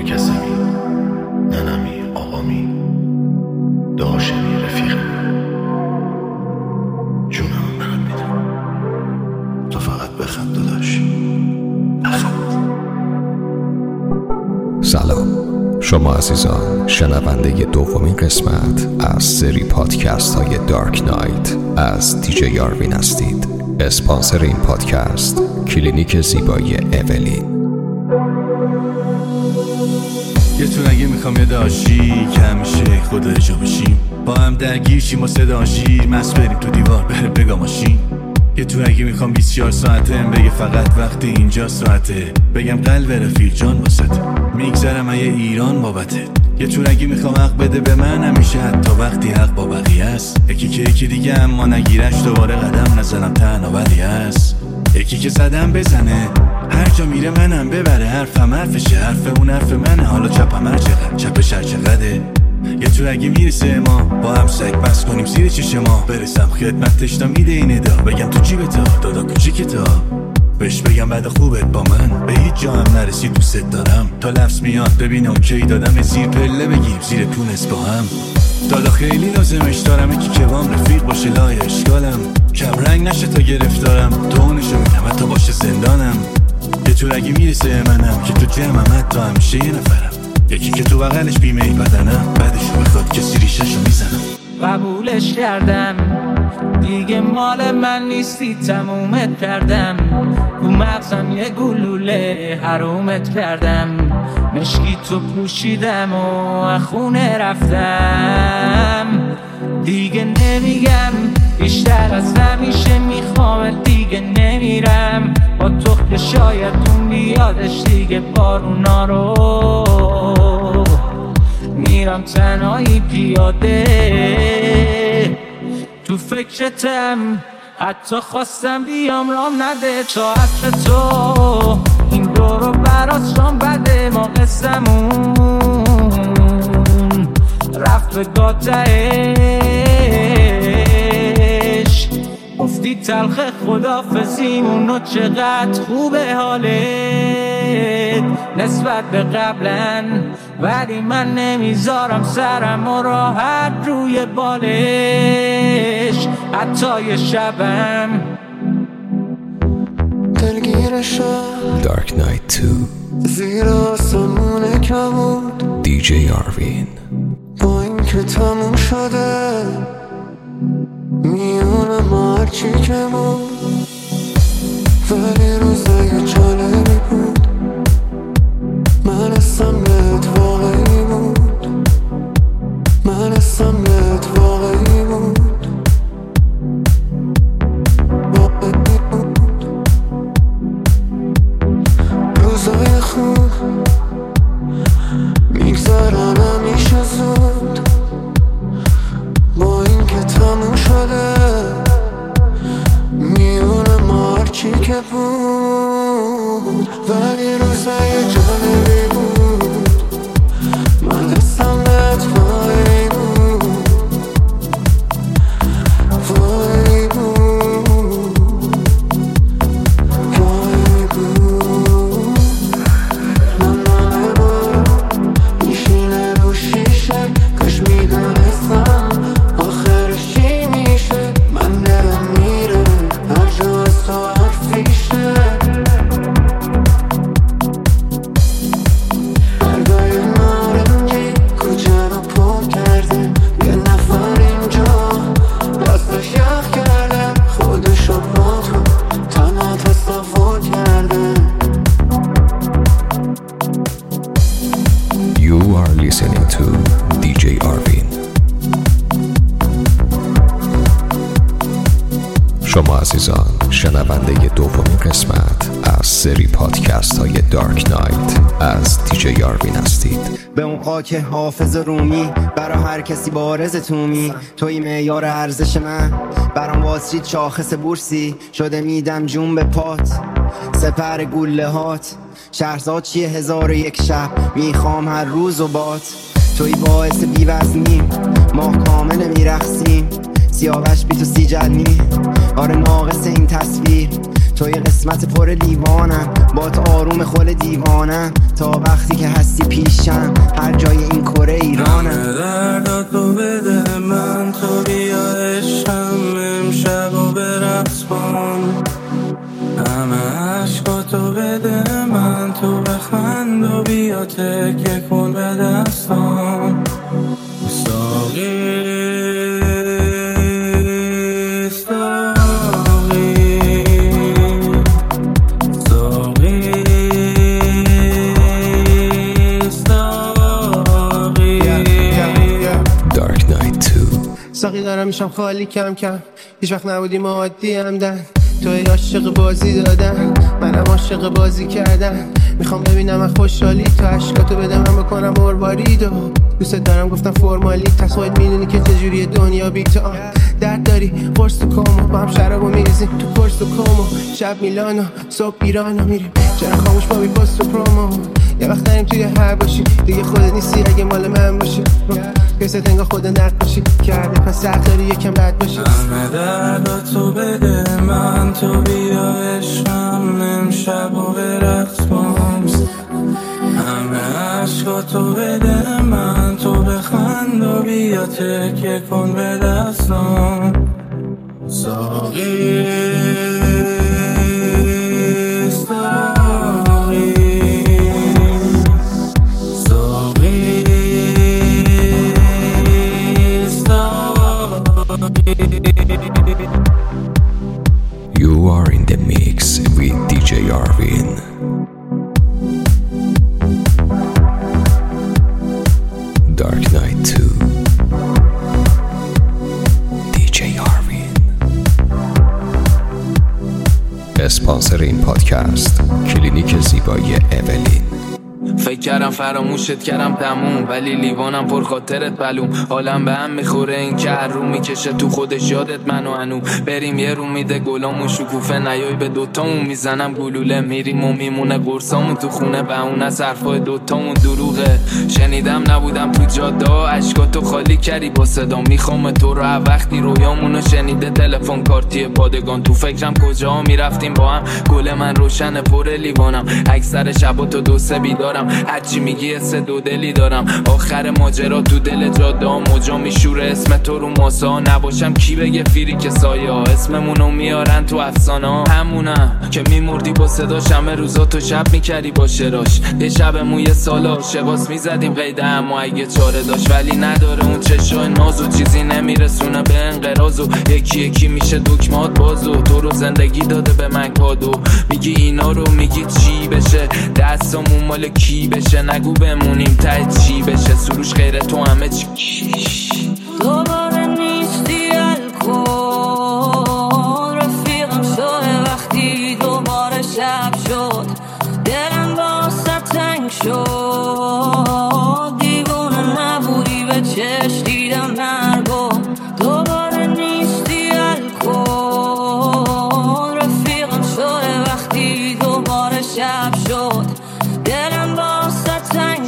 دیوانه کسمی، ننمی آقامی، داشمی رفیقمی، جونم برات میدم، تو فقط بخند داداش، بخند. سلام، شما عزیزان شنونده دومین قسمت از سری پادکست های دارک نایت از دیجی یاروین هستید. اسپانسر این پادکست کلینیک زیبایی اولین. یه تو نگه میخوام یه داشی که همیشه خدا جا بشیم، با هم درگیر شیم و صدا شیر مست بریم تو دیوار بره بگا ماشین. یه تو نگه میخوام 24 ساعته بگه فقط وقتی اینجا ساعته، بگم قلب رفیق جان واسط میگذرم یه ایران بابته. یه تو نگه میخوام حق بده به من همیشه حتی وقتی حق با بقیه است. یکی که یکی دیگه اما نگیرش دوباره قدم نزنم تنها ولی است. یکی که زدم بزنه هر جا میره منم ببره، حرفم حرفشه حرف اون حرف منه، حالا چپم هر چقدر چپش هر چقدره. یه تو اگه میرسه ما با هم سگ بس کنیم زیر چش ما، برسم خدمتش تا میده این ادا، بگم تو جیبه تا دادا کوچیک تا بهش بگم بعد خوبت با من به هیچ جا هم نرسی دوست دارم، تا لفظ میاد ببین اوکی دادم زیر پله بگیم زیر تونس با هم. دادا خیلی لازمش دارم یکی که بام رفیق باشه لای اشکالم، کم رنگ نشه تا گرفتارم، دونشو میدم حتی باشه زندانم. یه تو اگه میرسه منم که تو جمعم حتی همیشه یه نفرم، یکی که تو بغلش بیمه ای بدنم بعدشو بخواد کسی ریششو میزنم. قبولش کردم دیگه مال من نیستی، تمومت کردم رو مغزم یه گلوله حرومت کردم، مشکی تو پوشیدم و خونه رفتم. دیگه نمیگم بیشتر از همیشه میخوام، دیگه نمیرم با تو که شاید اون بیادش دیگه بارونا رو، میرم تنهایی پیاده تو فکرتم، حتی خواستم بیام رام نده تا عطر تو این دو رو برات شام بده. ما قصمون رفت به گاتهش، گفتی تلخ خدافزیمون و چقدر خوبه حالت نسبت به قبلن، ولی من نمیذارم سرم و راحت روی بالش حتی یه شبم دلگیرشم. دارک نایت 2 زیر آسمون کمود دیجی یاروین. با این که تموم شده میونه ما هرچی که بود، ولی روزای جالبی بود، من اسمت واقعی بود، من اسمت واقعی بود، واقعی بود. روزای خوب میگذرن همیشه زود، با این که تموم شده میونه ما هرچی که بود، ولی روزای جالبی بود، من اسمت واقعی بود، واقعی بود، واقعی بود. من بار میشینه رو شیشه، کاش میدونستم آخرش چی میشه، من دلم میره هر جا از تو حرفیشه. برگای نارنجی کوچه رو پر کرده، یه نفر اینجا دستش یخ کرده، خودشو با تو تنها تصور کرده. You are listening to DJ Arvin. شما عزیزان شنونده دومین قسمت از سری پادکست های دارک نایت از دیجی یاروین هستید. به اون قاک حافظ رومی، برا هر کسی بارز تومی، توی معیار ارزش من، برام واسید شاخص بورسی، شده میدم جون به پات، سپر گله هات، شهرزاد چیه 1001 شب، میخوام هر روز و بات، توی باعث بیوزنی، ما کامل میرخسیم، سیاوش بی تو سی جلنی، آره ناقص این تصویر، توی قسمت پر لیوانم، با تو آروم خل دیوانم، تا وقتی که هستی پیشم هر جای این کره ایرانم. همه درداتو بده من، تو بیا عشقم امشب و به رقص بان. همه عشقاتو بده من، تو بخند و بیا تکیه کن به دستان. ساقی ساقی دارم میشم خالی کم کم، هیچ وقت نبودیم عادی همدن. توی عاشق بازی دادن، منم عاشق بازی کردن. میخوام ببینم از خوشحالی تو عشقاتو بده من بکنم مرواریدو. دوست دارم گفتم فرمالی، پس خودت میدونی که چجوری دنیا بی تو آن. درد داری قرص تو کومو، با هم شرابو میریزیم تو پرس تو کومو. شب میلانو صبح ایرانو میریم، چرا خاموش با بی پست و پرومو. یه وقت داریم توی هر باشی، دیگه خودت نیستی اگه مال من باشی. کسی تنگا خود نقاشی کرده، پس حق داری یکم بد باشی. همه درداتو بده من، تو بیا عشقم امشب و به رقص بام. همه عشقاتو بده من، تو بخند و بیا تکیه کن به دستام. ساقی You are in the mix with DJ Arvin. Dark Knight 2 DJ Arvin. اسپانسر این پادکست کلینیک زیبایی اولین. فکر کردم فراموشت کردم تموم، ولی لیوانم پر خاطرت بلوم. حالم به هم میخوره این که هر رو میکشه تو خودش یادت منو هنو. بریم یه رو میده گلامون شکوفه، نیای به دوتامون میزنم گلوله. میریم و میمونه قرصامون تو خونه، به اون از حرفای دوتامون دروغه. شنیدم نبودم تو جاده، عشقاتو خالی کردی با صدا. میخوام تو رو وقتی رویامونو شنیده تلفن کارتی پادگان. تو فکرم کجا میرفتیم با هم، گل من روشن پر لیوانم. اکثر شبا تو دو سه بیدارم، هرچی میگی سه دو دلی دارم. آخر ماجرا تو دل جاده ها موجا میشوره، اسم تو رو ماسا. نباشم کی بگه فیری که سایه ها اسممونو میارن تو افسانه ها. همونم که میمردی با صداش، همه روزا تو شب میکردی با شراش. یه شبمون یه سال عاشقاس میزدیم قیده، اما اگه چاره داشت. ولی نداره اون چشای نازو، چیزی نمیرسونه به انقراضو. یکی یکی میشه دکمات بازو، تو رو زندگی داده به من کادو. میگی اینا رو میگی چی بشه، دستامون مال کی بشه. نگو بمونیم ته چی بشه، سروش غیر تو همه چی. دوباره نیستی الکل، رفیقم شده وقتی دوباره شب شد. دلم واسه تنگ شد، دیوونه نبودی به چشم دیدم مرگو. دوباره نیستی الکل، رفیقم شده وقتی دوباره شب شد. دلم واسه تنگ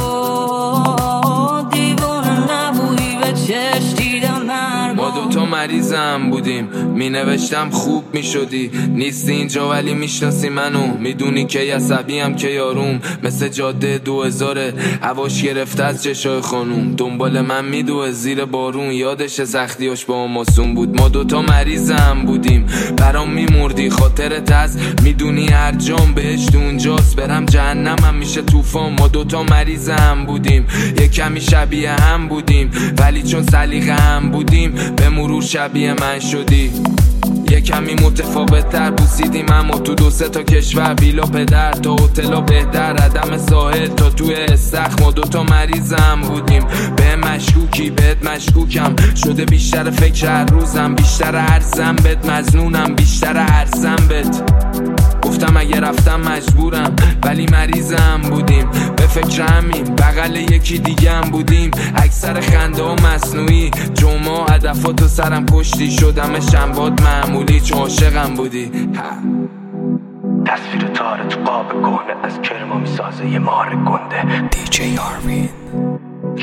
شد، دیوونه نبودی به چشم دیدم مرگو. ما دوتا مریضم بودیم، می نوشتم خوب می شدی. نیستی اینجا ولی میشناسی منو، میدونی که عصبیم که یاروم. مثل جاده 2000 هواش گرفته از چشای خانوم. دنبال من میدوه زیر بارون، یادش سختیاش با ماسون بود. ما دوتا مریضم بودیم، برام میمردی خاطرت از. میدونی هر جام بهشت اونجاست، برم جهنمم میشه طوفان. ما دوتا مریضم بودیم، یه کمی شبیه هم بودیم، ولی چون سلیقه هم بودیم به مرور شبیه من شدی. یه کمی متفاوت تر بوسیدیم، اما تو دو سه تا کشور. بیلا پدر تا هتلا بهتر، عدم ساحل تا توی استخر. ما دوتا مریضم بودیم، به مشکوکی بهت مشکوکم. شده بیشتر فکر هر روزم، بیشتر ارزم بهت مظنونم، بیشتر ارزم بهت. گفتم اگه رفتم مجبورم، ولی مریضم بودیم. به فکر همین بغل یکی دیگه هم بودیم. اکثر خنده ها مصنوعی، جمعه هدفاتو سرم کشتی. شدم شنباد معمولی چون عاشقم بودی. تصویر تاره تو قاب کهنه، از کرما میسازه یه مار گنده. دیجی آروین.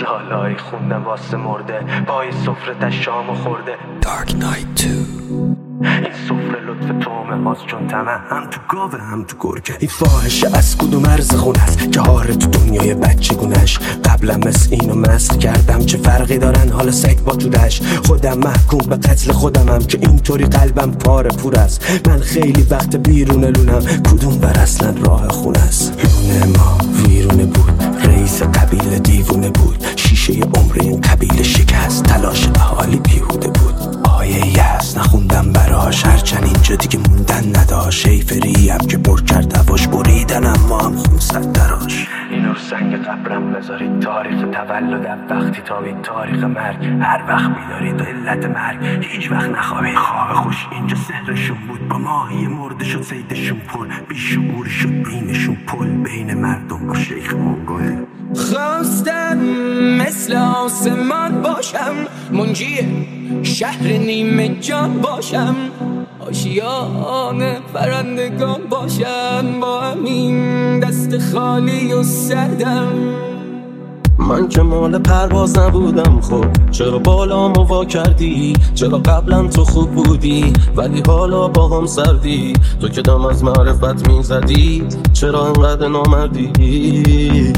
لالایی خوندم واسه مرده، پای سفرتش شامو خورده. Dark Knight 2 این سفره لطف تومه باز چون تمه هم تو گاوه هم تو گرگه. این فاحشه از کدوم مرز خونه است که هاره تو دنیای بچگونش. قبلا مثل اینو مسخ کردم چه فرقی دارن حالا سگ با تودش. خودم محکوم به قتل خودمم که اینطوری قلبم پاره پور است. من خیلی وقت بیرون لونم کدوم بر اصلا راه خونه است. لونه ما ویرونه بود، رئیس قبیله دیوونه بود، شیشه عمر این قبیله شکست، تلاش اهالی بیهوده بود. آیه یأس نخوندم براش هرچند اینجا دیگه موندن نداشت. شیفریم که پر کرد هواش بریدن اما هم خونسد دراش. اینو رو سنگ قبرم بذارید، تاریخ تولدم وقتی تابید، تاریخ مرگ هر وقت بیدارید، علت مرگ هیچ وقت نخوابید. خواب خوش اینجا سحرشون بود، با ماهی مرده شد سیدشون پل، بیشعور شد بینشون پل، بین مردم با شیخ منگل. خواستم مثل آسمان باشم، منجی شهر نیمه جان باشم، آشیان پرندگان باشم، با همین دست خالی و سردم. من که مال پرواز نبودم، خب چرا بالامو وا کردی؟ چرا قبلا تو خوب بودی ولی حالا با هم سردی؟ تو که دم از معرفت میزدی چرا انقدر نامردی؟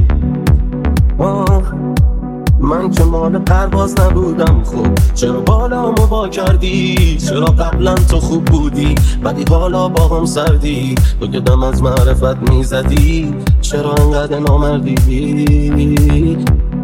من که مال پرواز نبودم، خب چرا بالامو وا کردی؟ چرا قبلا تو خوب بودی ولی حالا با هم سردی؟ تو که دم از معرفت میزدی چرا انقدر نامردی؟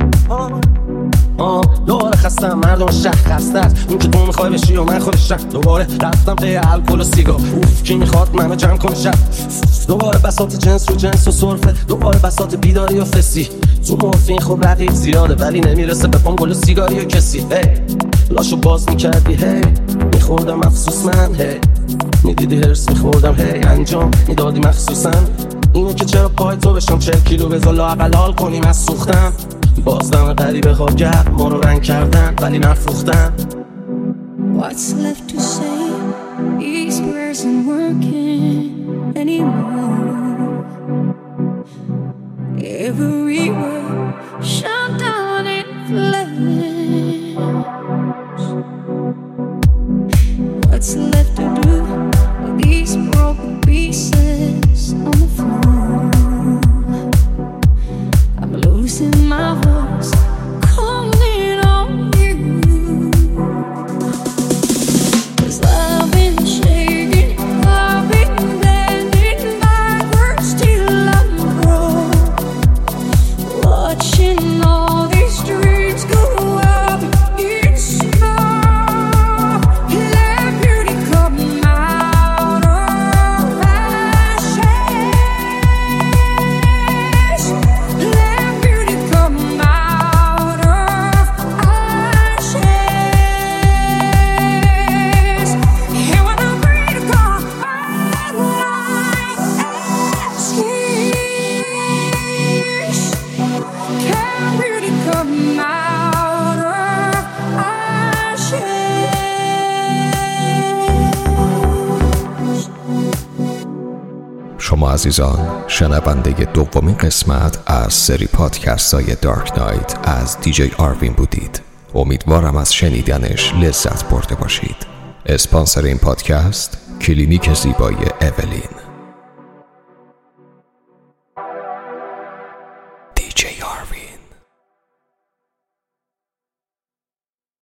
دوباره خستم، مردم شهر خسته است، اون که تو میخوای بشی و من خودش رفت. دوباره رفتم پی الکل و سیگار، اوف کی میخواد منو جمع کنه شب. دوباره بساط جنس و جنس و سرفه، دوباره بساط بیداری و فسی. تو مورفین خب رقیق زیاده ولی نمیرسه به پام گل و سیگاری و کسی. لاشو باز میکردی هی میخوردم افسوس من، هی میدیدی هرس میخوردم، هی انجام میدادی مخصوصا اینو که چرا پای تو بشم 40 کیلو بذار لااقل حال کنیم از سوختم. بازدم غریبه ها گرد ما رو رنگ کردن ولی نفروختن. What's left to say? These words aren't working anymore. Every word shut down in flames. What's left to do with these broken pieces on the floor? I'm losing my voice, calling on you. 'Cause I've been shaking, I've been bending backwards till I'm broke, watching all these dreams go up in smoke. Let beauty come out of ashes. Let beauty come out of ashes. And when I'm free to come out like ashes, can beauty come out of ashes? شما عزیزان شنونده دومین قسمت از سری پادکست های دارک نایت از دیجی آروین بودید. امیدوارم از شنیدنش لذت برده باشید. اسپانسر این پادکست کلینیک زیبایی اولین.